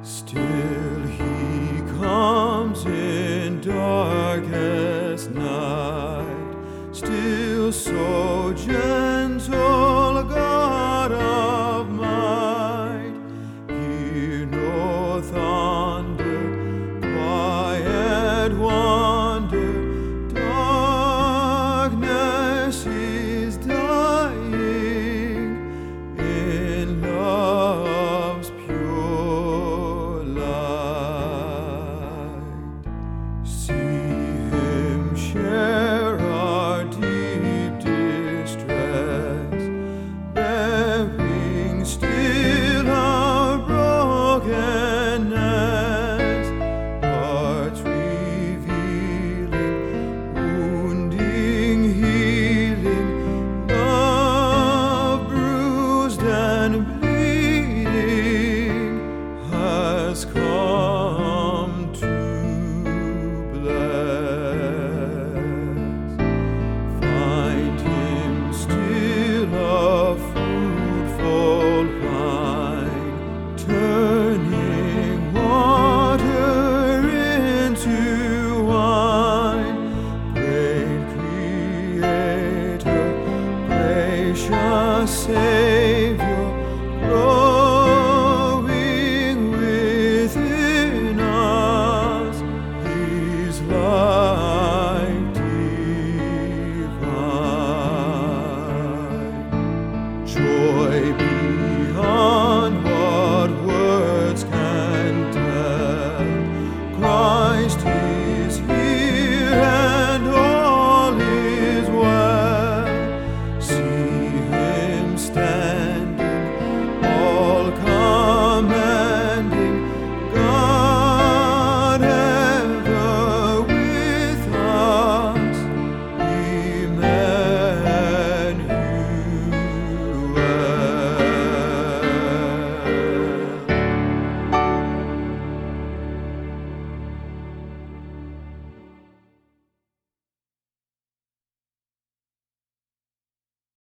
Still he comes in darkest night, still so gentle, God of might. Hear no thunder, quiet wonder, darkness is dying in love's pure light. See him share our deep distress, bearing still our brokenness, hearts revealing, wounding, healing, love bruised and bleeding has come to bless. Find him still a fruitful vine, turning water into wine. Great Creator, gracious Savior,